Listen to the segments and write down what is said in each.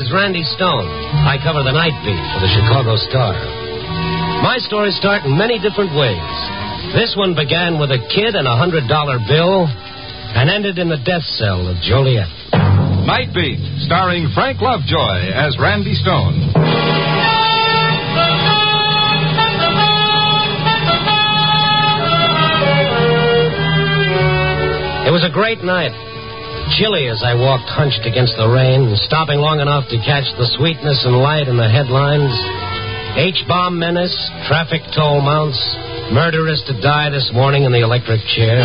name's Randy Stone. I cover the night beat for the Chicago Star. My stories start in many different ways. This one began with a kid and a $100 bill and ended in the death cell of Joliet. Night Beat, starring Frank Lovejoy as Randy Stone. It was a great night. Chilly as I walked hunched against the rain, stopping long enough to catch the sweetness and light in the headlines. H-bomb menace, traffic toll mounts, murderers to die this morning in the electric chair.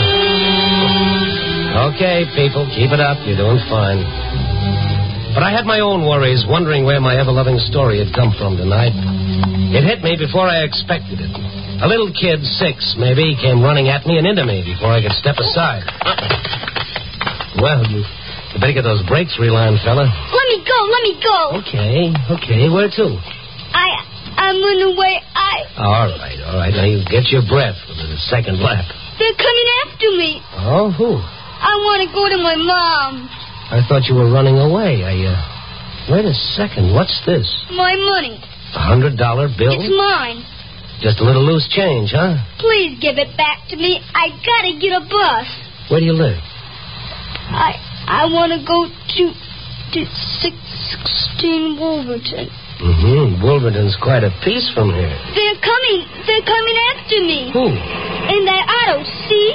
Okay, people, keep it up. You're doing fine. But I had my own worries, wondering where my ever-loving story had come from tonight. It hit me before I expected it. A little kid, 6 maybe, came running at me and into me before I could step aside. Well, you better get those brakes relined, fella. Let me go. Okay. Where to? I'm on the way. All right. Now you get your breath for the second lap. They're coming after me. Oh, who? I want to go to my mom. I thought you were running away. Wait a second. What's this? My money. A $100 bill? It's mine. Just a little loose change, huh? Please give it back to me. I gotta get a bus. Where do you live? I want to go to 616 Wolverton. Wolverton's quite a piece from here. They're coming after me. Who? In that auto, see?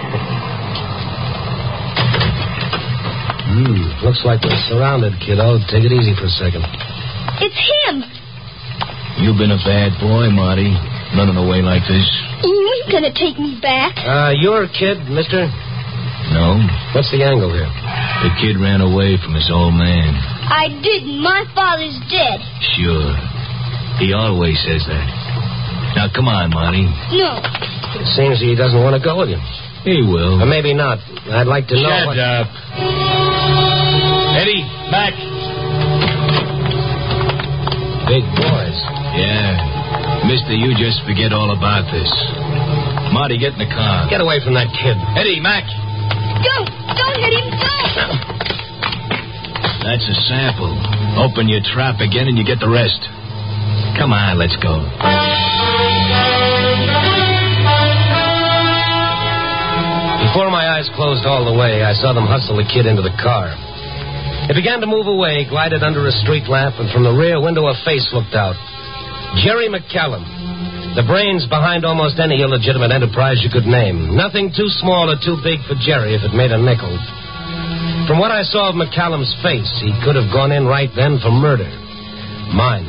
Looks like we're surrounded, kiddo. Take it easy for a second. It's him. You've been a bad boy, Marty. Running away like this. You ain't gonna take me back. You're a kid, mister? No. What's the angle here? The kid ran away from his old man. I didn't. My father's dead. Sure. He always says that. Now, come on, Marty. No. It seems he doesn't want to go with you. He will. Or maybe not. I'd like to know Shut up. Eddie, back. Big boys. Yeah. Mister, you just forget all about this. Marty, get in the car. Get away from that kid. Eddie, Mac. Don't hit him. Don't. That's a sample. Open your trap again and you get the rest. Come on, let's go. Before my eyes closed all the way, I saw them hustle the kid into the car. It began to move away, glided under a street lamp, and from the rear window a face looked out. Jerry McCallum. The brains behind almost any illegitimate enterprise you could name. Nothing too small or too big for Jerry if it made a nickel. From what I saw of McCallum's face, he could have gone in right then for murder. Mine.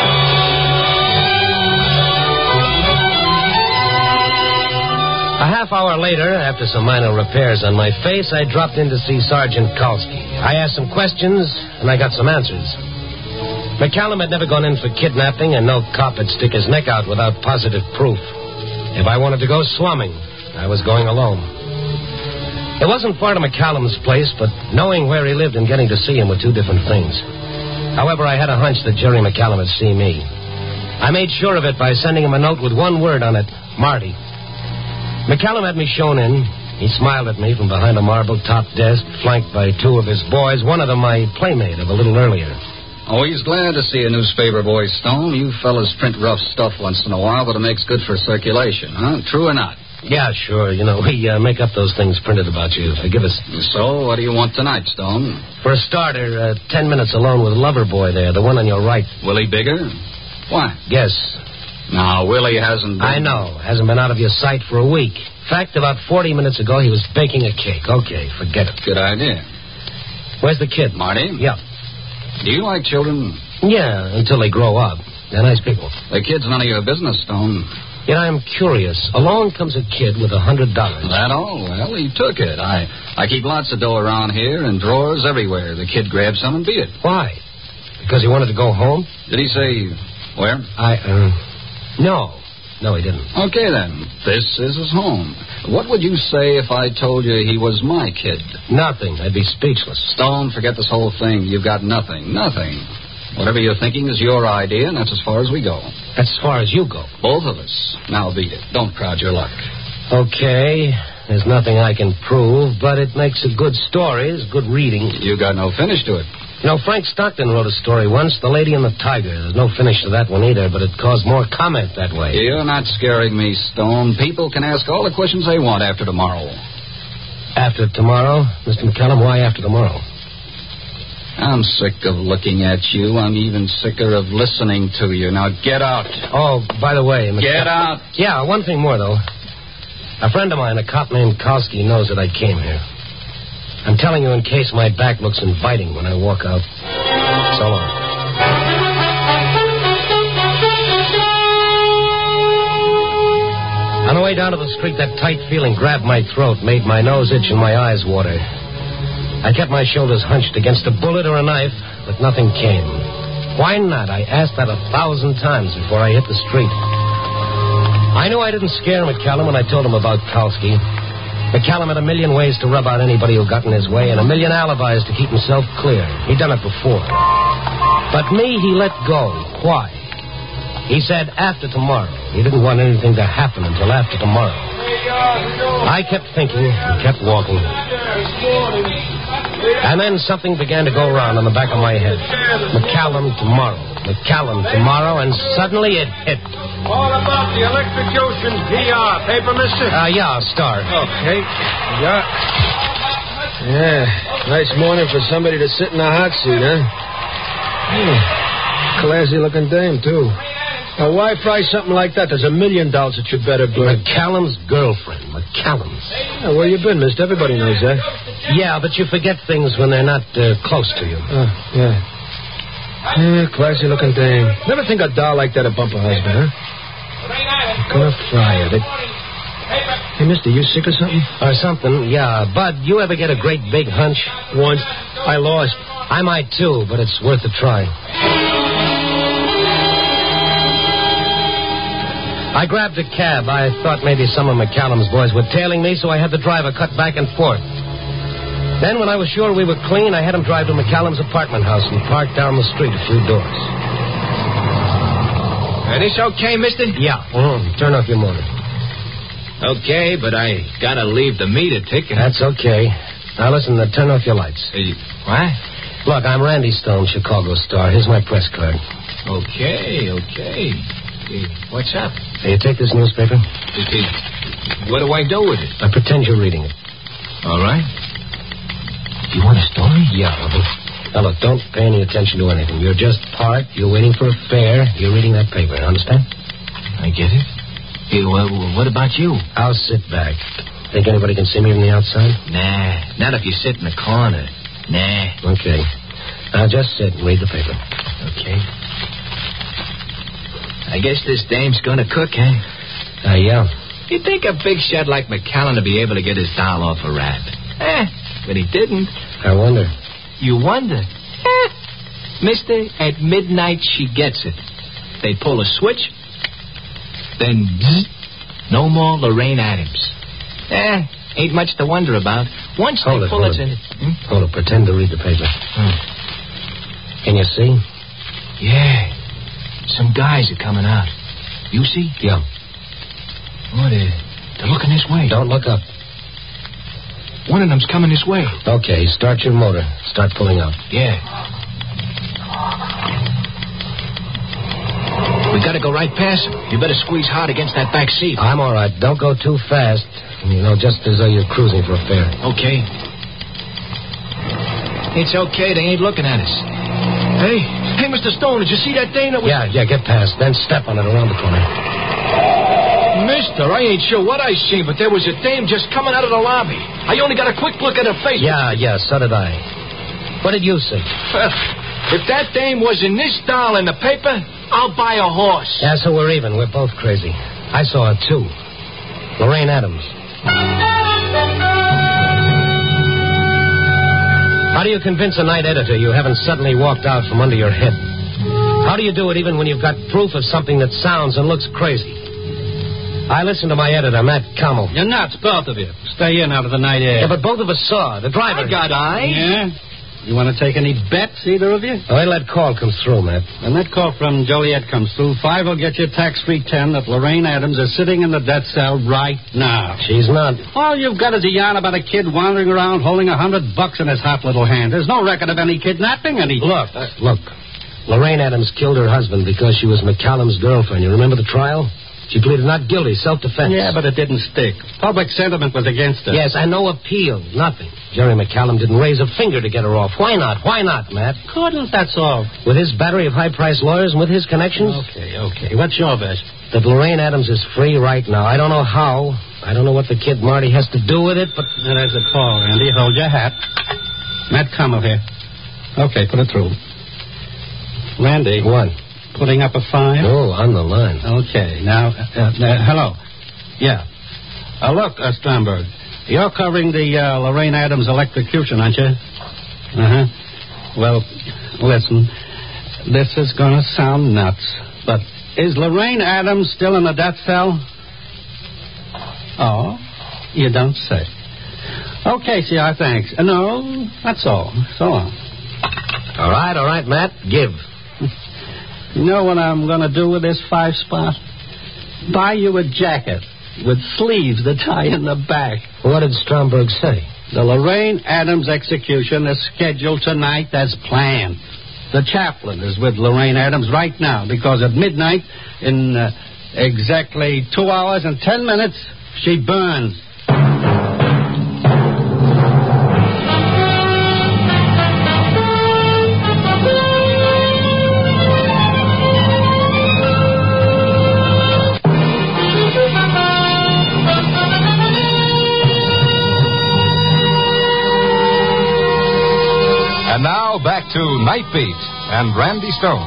A half hour later, after some minor repairs on my face, I dropped in to see Sergeant Kalski. I asked some questions, and I got some answers. McCallum had never gone in for kidnapping, and no cop would stick his neck out without positive proof. If I wanted to go slumming, I was going alone. It wasn't far to McCallum's place, but knowing where he lived and getting to see him were two different things. However, I had a hunch that Jerry McCallum would see me. I made sure of it by sending him a note with one word on it, Marty. McCallum had me shown in. He smiled at me from behind a marble-top desk, flanked by two of his boys, one of them my playmate of a little earlier. Always glad to see a newspaper boy, Stone. You fellas print rough stuff once in a while, but it makes good for circulation, huh? True or not? Yeah, sure. You know, we make up those things printed about you. Forgive us. So, what do you want tonight, Stone? For a starter, 10 minutes alone with Loverboy there, the one on your right. Willie Bigger? Why? Guess. No, Willie hasn't been... I know. Hasn't been out of your sight for a week. In fact, about 40 minutes ago, he was baking a cake. Okay, forget it. Good idea. Where's the kid? Marty? Yeah. Do you like children? Yeah, until they grow up. They're nice people. The kid's none of your business, Stone. Yet I'm curious. Along comes a kid with $100. That all? Well, he took it. I keep lots of dough around here and drawers everywhere. The kid grabbed some and beat it. Why? Because he wanted to go home? Did he say where? No, he didn't. Okay, then. This is his home. What would you say if I told you he was my kid? Nothing. I'd be speechless. Stone, forget this whole thing. You've got nothing. Nothing. Whatever you're thinking is your idea, and that's as far as we go. That's as far as you go. Both of us. Now beat it. Don't crowd your luck. Okay. There's nothing I can prove, but it makes a good story. It's good reading. You got no finish to it. You know, Frank Stockton wrote a story once, The Lady and the Tiger. There's no finish to that one either, but it caused more comment that way. You're not scaring me, Stone. People can ask all the questions they want after tomorrow. After tomorrow? Mr. McCallum, why after tomorrow? I'm sick of looking at you. I'm even sicker of listening to you. Now, get out. Oh, by the way... Get out. Yeah, one thing more, though. A friend of mine, a cop named Kowski, knows that I came here. I'm telling you in case my back looks inviting when I walk out. So long. On the way down to the street, that tight feeling grabbed my throat, made my nose itch and my eyes water. I kept my shoulders hunched against a bullet or a knife, but nothing came. Why not? I asked that 1,000 times before I hit the street. I knew I didn't scare McCallum when I told him about Kowski. McCallum had a million ways to rub out anybody who got in his way and a million alibis to keep himself clear. He'd done it before. But me, he let go. Why? He said after tomorrow. He didn't want anything to happen until after tomorrow. I kept thinking and kept walking. And then something began to go around on the back of my head. McCallum tomorrow. McCallum tomorrow, and suddenly it hit. All about the electrocution PR. Paper, mister? Yeah, Star. Okay. Yeah, nice morning for somebody to sit in a hot seat, huh? Classy-looking dame, too. Now, why price something like that? There's $1 million that you'd better burn. McCallum's girlfriend. McCallum's. Yeah, where you been, mister? Everybody knows that. Yeah, but you forget things when they're not close to you. Yeah. Yeah, classy-looking dame. Never think a doll like that a bump a husband, huh? Gonna fry it. Hey, mister, you sick or something? Or something, yeah. Bud, you ever get a great big hunch? Once. I lost. I might, too, but it's worth a try. I grabbed a cab. I thought maybe some of McCallum's boys were tailing me, so I had the driver cut back and forth. Then, when I was sure we were clean, I had him drive to McCallum's apartment house and park down the street a few doors. This okay, mister? Yeah. Turn off your motor. Okay, but I gotta leave the meter ticking. That's okay. Now, listen, turn off your lights. What? Look, I'm Randy Stone, Chicago Star. Here's my press card. Okay. What's up? You take this newspaper? What do I do with it? I pretend you're reading it. All right. You want a story? Yeah. Now, look, don't pay any attention to anything. You're just parked. You're waiting for a fare. You're reading that paper. Understand? I get it. Hey, well, what about you? I'll sit back. Think anybody can see me from the outside? Nah, not if you sit in the corner. Nah. Okay. Now, just sit and read the paper. Okay. I guess this dame's gonna cook, huh? Yeah. You'd think a big shot like McCallum to be able to get his doll off a rap. But he didn't. I wonder. You wonder? Mister, at midnight she gets it. They pull a switch, then zzz, no more Lorraine Adams. Ain't much to wonder about. Once they pull it in... Hold it. Pretend to read the paper. Can you see? Yeah. Some guys are coming out. You see? Yeah. Oh, they're looking this way. Don't look up. One of them's coming this way. Okay, start your motor. Start pulling out. Yeah. We gotta go right past him. You better squeeze hard against that back seat. I'm all right. Don't go too fast. You know, just as though you're cruising for a fare. Okay. It's okay. They ain't looking at us. Hey, Mr. Stone, did you see that dame that was... Yeah, get past. Then step on it around the corner. Mister, I ain't sure what I seen, but there was a dame just coming out of the lobby. I only got a quick look at her face. Yeah, so did I. What did you see? If that dame was in this doll in the paper, I'll buy a horse. Yeah, so we're even. We're both crazy. I saw her, too. Lorraine Adams. How do you convince a night editor you haven't suddenly walked out from under your head? How do you do it even when you've got proof of something that sounds and looks crazy? I listened to my editor, Matt Campbell. You're nuts, both of you. Stay in out of the night air. Yeah, but both of us saw. The driver... I got eyes. Yeah? You want to take any bets, either of you? Wait till that call comes through, Matt. When that call from Joliet comes through, 5 will get you tax-free 10 that Lorraine Adams is sitting in the death cell right now. She's not. All you've got is a yarn about a kid wandering around holding $100 in his hot little hand. There's no record of any kidnapping, any... Look. Lorraine Adams killed her husband because she was McCallum's girlfriend. You remember the trial? She pleaded not guilty, self-defense. Yeah, but it didn't stick. Public sentiment was against her. Yes, and no appeal, nothing. Jerry McCallum didn't raise a finger to get her off. Why not? Why not, Matt? Couldn't, that's all. With his battery of high-priced lawyers and with his connections? Okay. What's your version? That Lorraine Adams is free right now. I don't know how. I don't know what the kid Marty has to do with it, but... Now, there's a call, Randy. Hold your hat. Matt Cummer here. Okay, put it through. Randy. What? Putting up a fine? Oh, on the line. Okay. Now, hello. Yeah. Look, Stromberg, you're covering the Lorraine Adams electrocution, aren't you? Uh-huh. Well, listen, this is going to sound nuts, but is Lorraine Adams still in the death cell? Oh, you don't say. Okay, C.R., thanks. No, that's all. So long. All right, Matt. Give. You know what I'm going to do with this 5-spot? Buy you a jacket with sleeves that tie in the back. What did Stromberg say? The Lorraine Adams execution is scheduled tonight as planned. The chaplain is with Lorraine Adams right now because at midnight, in exactly 2 hours and 10 minutes, she burns. And now back to Night Beat and Randy Stone.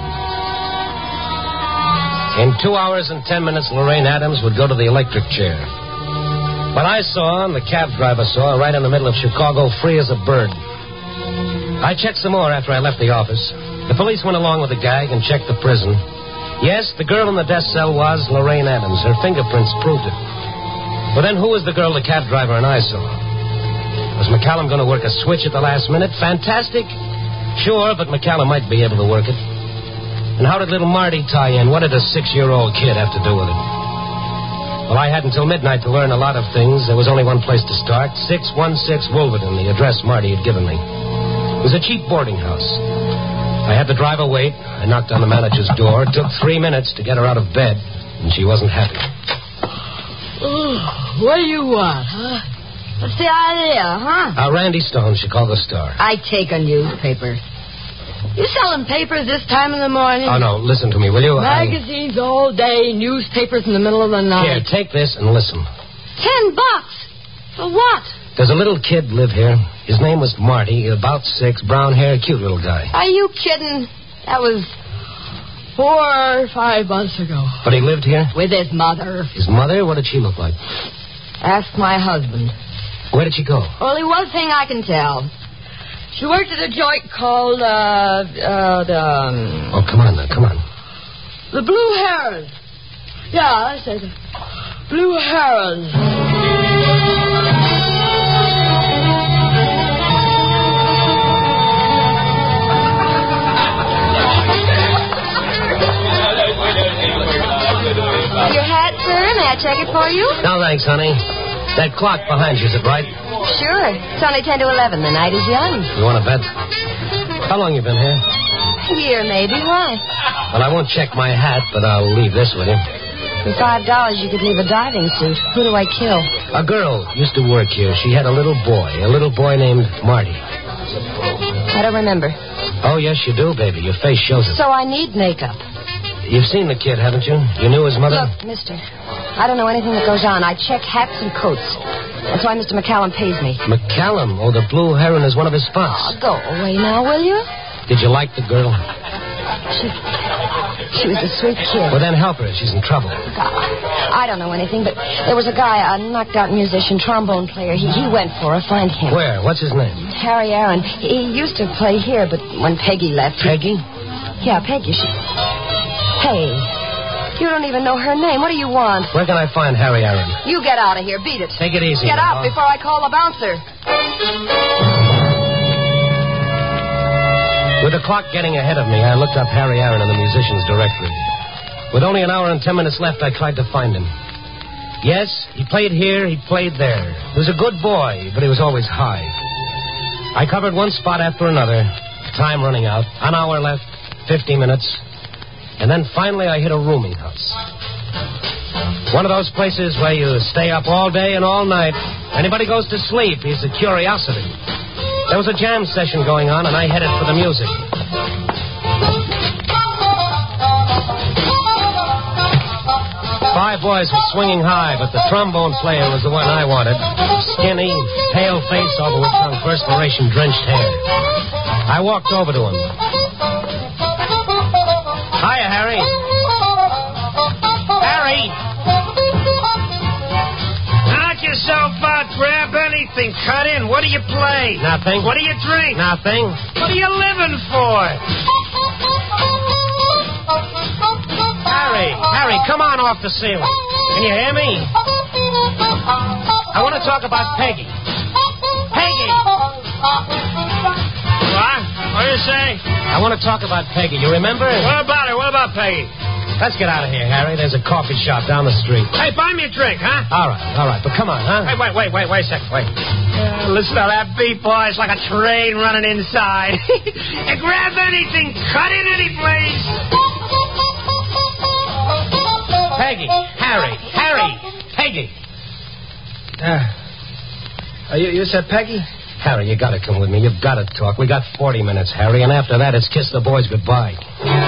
In 2 hours and 10 minutes, Lorraine Adams would go to the electric chair. But I saw, and the cab driver saw, right in the middle of Chicago, free as a bird. I checked some more after I left the office. The police went along with the gag and checked the prison. Yes, the girl in the death cell was Lorraine Adams. Her fingerprints proved it. But then who was the girl the cab driver and I saw? Was McCallum going to work a switch at the last minute? Fantastic. Sure, but McCallum might be able to work it. And how did little Marty tie in? What did a 6-year-old kid have to do with it? Well, I had until midnight to learn a lot of things. There was only one place to start. 616 Wolverton, the address Marty had given me. It was a cheap boarding house. I had the driver wait. I knocked on the manager's door. It took 3 minutes to get her out of bed, and she wasn't happy. What do you want, huh? What's the idea, huh? Randy Stone, Chicago Star. I take a newspaper. You selling papers this time in the morning? Oh, no, listen to me, will you? Magazines all day, newspapers in the middle of the night. Here, take this and listen. $10. For what? There's a little kid live here. His name was Marty, about 6, brown hair, cute little guy. Are you kidding? That was 4 or 5 months ago. But he lived here? With his mother. His mother? What did she look like? Ask my husband. Where did she go? Only one thing I can tell. She worked at a joint called, Oh, come on now, come on. the Blue Herons. Yeah, I said Blue Herons. Your hat, sir? May I check it for you? No, thanks, honey. That clock behind you, is it right? Sure. It's only 10 to 11. The night is young. You want to bet? How long you been here? A year, maybe. Why? Well, I won't check my hat, but I'll leave this with you. For $5, you could leave a diving suit. Who do I kill? A girl used to work here. She had a little boy named Marty. I don't remember. Oh, yes, you do, baby. Your face shows it. So I need makeup. You've seen the kid, haven't you? You knew his mother? Look, mister, I don't know anything that goes on. I check hats and coats. That's why Mr. McCallum pays me. McCallum? Oh, the Blue Heron is one of his spots. Oh, go away now, will you? Did you like the girl? She was a sweet kid. Well, then help her. She's in trouble. God, I don't know anything, but there was a guy, a knocked-out musician, trombone player. He went for her. Find him. Where? What's his name? Harry Aaron. He used to play here, but when Peggy left... Peggy? Yeah, Peggy. Hey, you don't even know her name. What do you want? Where can I find Harry Aaron? You get out of here. Beat it. Take it easy. Get out before I call the bouncer. With the clock getting ahead of me, I looked up Harry Aaron in the musician's directory. With only an hour and 10 minutes left, I tried to find him. Yes, he played here, he played there. He was a good boy, but he was always high. I covered one spot after another. Time running out. An hour left, 50 minutes. And then finally I hit a rooming house. One of those places where you stay up all day and all night. Anybody goes to sleep, he's a curiosity. There was a jam session going on, and I headed for the music. 5 boys were swinging high, but the trombone player was the one I wanted. Skinny, pale face over with some perspiration-drenched hair. I walked over to him. Hiya, Harry. Harry! Knock yourself out. Grab anything. Cut in. What do you play? Nothing. What do you drink? Nothing. What are you living for? Harry, come on off the ceiling. Can you hear me? I want to talk about Peggy. Peggy! What? What do you say? I want to talk about Peggy. You remember? What about her? What about Peggy? Let's get out of here, Harry. There's a coffee shop down the street. Hey, buy me a drink, huh? All right. But come on, huh? Hey, wait a second. Wait. Listen to that beat, boy. It's like a train running inside. Hey, grab anything. Cut in any place. Peggy. Harry. Peggy. You said Peggy? Harry, you gotta come with me. You've gotta talk. We got 40 minutes, Harry, and after that, it's kiss the boys goodbye.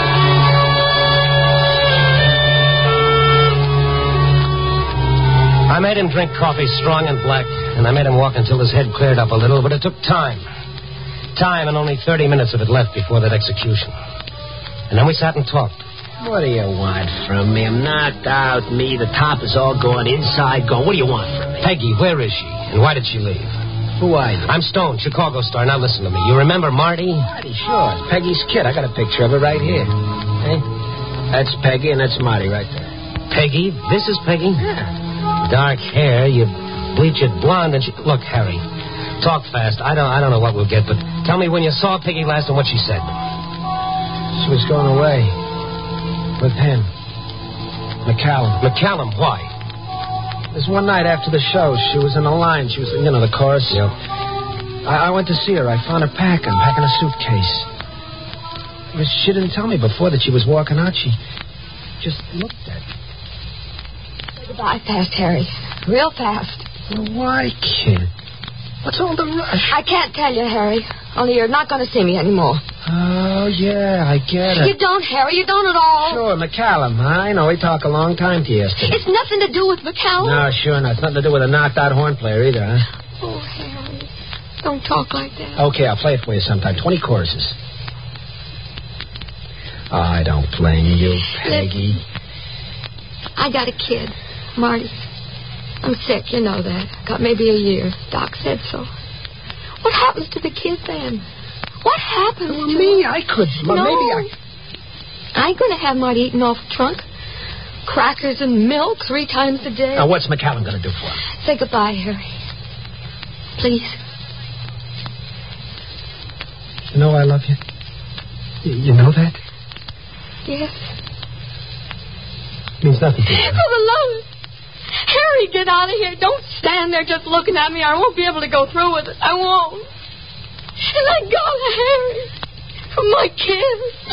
I made him drink coffee strong and black, and I made him walk until his head cleared up a little, but it took time. Time, and only 30 minutes of it left before that execution. And then we sat and talked. What do you want from me? I'm knocked out, me. The top is all gone, inside gone. What do you want from me? Peggy, where is she? And why did she leave? Who are you? I'm Stone, Chicago star. Now listen to me. You remember Marty? Marty, sure. It's Peggy's kid. I got a picture of her right here. Hey? That's Peggy, and that's Marty right there. Peggy? This is Peggy? Yeah. Dark hair, you bleach it blonde, and she... Look, Harry, talk fast. I don't know what we'll get, but tell me when you saw Peggy last and what she said. She was going away. With him. McCallum, why? There's one night after the show, she was in the line. She was, the chorus. Yep. I went to see her. I found her packing a suitcase. But she didn't tell me before that she was walking out. She just looked at me. Say goodbye fast, Harry. Real fast. Well, why, kid? What's all the rush? I can't tell you, Harry. Only you're not going to see me anymore. Oh, yeah, I get it. You don't, Harry. You don't at all. Sure, McCallum. I know he talked a long time to you yesterday. It's nothing to do with McCallum. No, sure not. It's nothing to do with a knocked-out horn player either, huh? Oh, Harry. Don't talk like that. Okay, I'll play it for you sometime. 20 choruses. Oh, I don't blame you, Peggy. I got a kid, Marty. I'm sick, you know that. Got maybe a year. Doc said so. What happens to the kid then? What happens to me? him? I could. No. Maybe I ain't going to have Marty eating off the trunk. Crackers and milk 3 times a day. Now, what's McCallum going to do for him? Say goodbye, Harry. Please. You know I love you? You know that? Yes. Means nothing to you. For the love of... Harry, get out of here. Don't stand there just looking at me. I won't be able to go through with it. I won't. And let go of Harry. From my kids.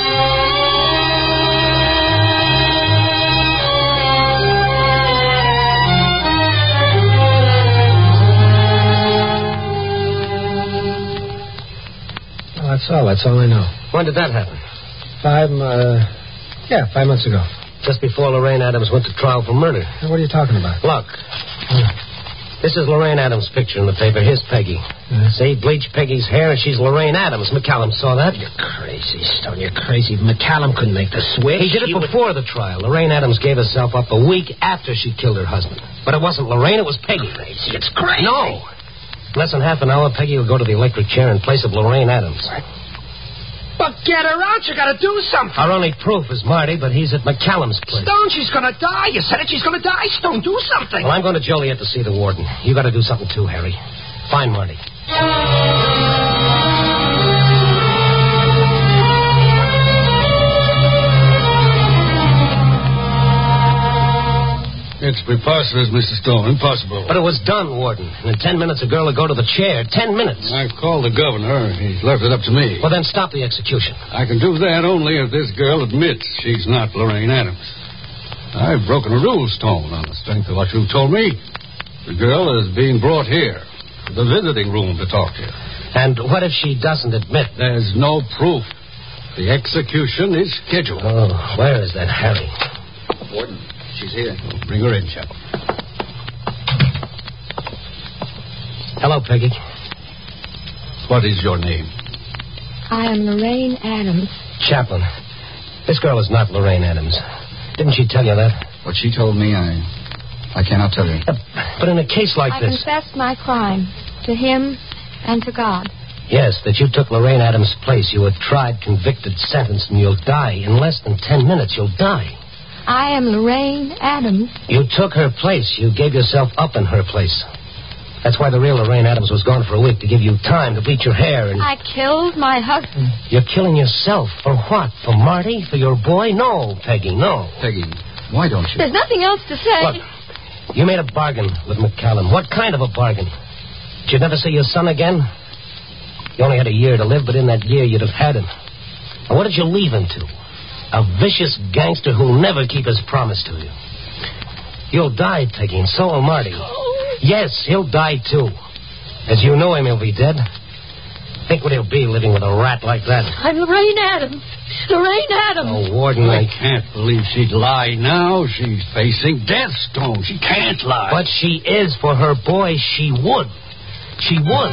Well, that's all I know. When did that happen? 5 months ago. Just before Lorraine Adams went to trial for murder. What are you talking about? Look. This is Lorraine Adams' picture in the paper. Here's Peggy. See, bleach Peggy's hair, and she's Lorraine Adams. McCallum saw that. You're crazy, Stone. You're crazy. McCallum couldn't make the switch. He did it before the trial. Lorraine Adams gave herself up a week after she killed her husband. But it wasn't Lorraine, it was Peggy. Crazy. It's crazy. No. In less than half an hour, Peggy will go to the electric chair in place of Lorraine Adams. What? But get her out. You got to do something. Our only proof is Marty, but he's at McCallum's place. Stone, she's going to die. You said it. She's going to die. Stone, do something. Well, I'm going to Joliet to see the warden. You got to do something too, Harry. Find Marty. preposterous, Mr. Stone. Impossible. But it was done, Warden. And in 10 minutes, a girl will go to the chair. 10 minutes. I've called the governor. He's left it up to me. Well, then stop the execution. I can do that only if this girl admits she's not Lorraine Adams. I've broken a rule, Stone, on the strength of what you told me. The girl is being brought here to the visiting room to talk to you. And what if she doesn't admit? There's no proof. The execution is scheduled. Oh, where is that Harry? Warden, she's here. Bring her in, Chaplain. Hello, Peggy. What is your name? I am Lorraine Adams. Chaplain. This girl is not Lorraine Adams. Didn't she tell you that? What she told me, I cannot tell you. But in a case like I this... confessed my crime to him and to God. Yes, that you took Lorraine Adams' place. You were tried, convicted, sentenced, and you'll die. In less than 10 minutes, you'll die. I am Lorraine Adams. You took her place. You gave yourself up in her place. That's why the real Lorraine Adams was gone for a week, to give you time to bleach your hair and... I killed my husband. You're killing yourself. For what? For Marty? For your boy? No, Peggy, no. Peggy, why don't you? There's nothing else to say. Look, you made a bargain with McCallum. What kind of a bargain? That you'd never see your son again? You only had a year to live, but in that year you'd have had him. And what did you leave him to? A vicious gangster who'll never keep his promise to you. You'll die, Peggy, and so will Marty. Yes, he'll die, too. As you know him, he'll be dead. Think what he'll be living with a rat like that. I'm Lorraine Adams. Lorraine Adams. Oh, Warden, I can't believe she'd lie now. She's facing death, Stone. She can't lie. But she is. For her boy, she would. She would.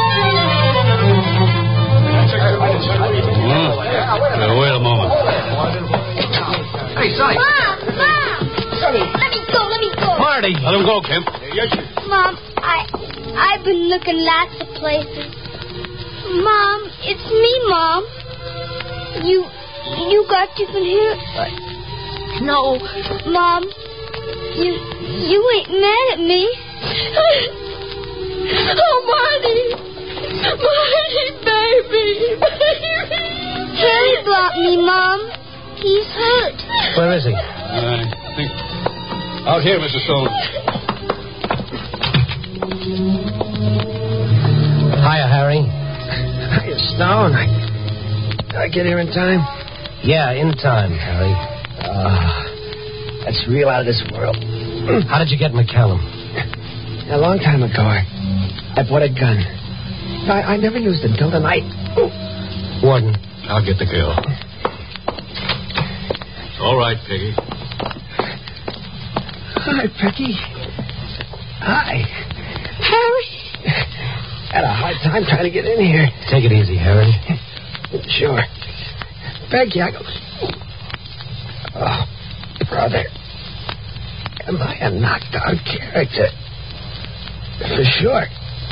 Wait a moment. Hey, Sonny. Mom! Let me go. Marty. Let him go, Kemp. Mom, I've been looking lots of places. Mom, it's me, Mom. You got different hair. No, Mom, you ain't mad at me. Oh, Marty, baby. Harry brought me, Mom. He's hurt. Where is he? Out here, Mr. Stone. Hiya, Harry. Hiya, Stone. I get here in time? Yeah, in time, Harry. That's real out of this world. How did you get McCallum? A long time ago, I bought a gun. I never used it until tonight. Warden. I'll get the girl. All right, Peggy. Hi, Peggy. Hi. Harry. Had a hard time trying to get in here. Take it easy, Harry. Sure. Peggy, Oh, brother. Am I a knocked-out character? For sure.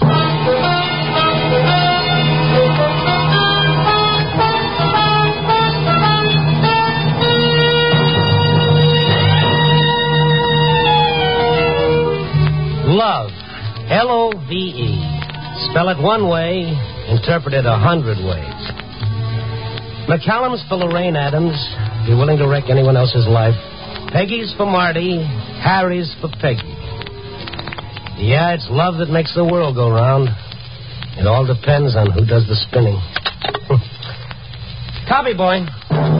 Love. L-O-V-E. Spell it one way, interpret it 100 ways. McCallum's for Lorraine Adams. Be willing to wreck anyone else's life. Peggy's for Marty. Harry's for Peggy. Yeah, it's love that makes the world go round. It all depends on who does the spinning. Copy, boy.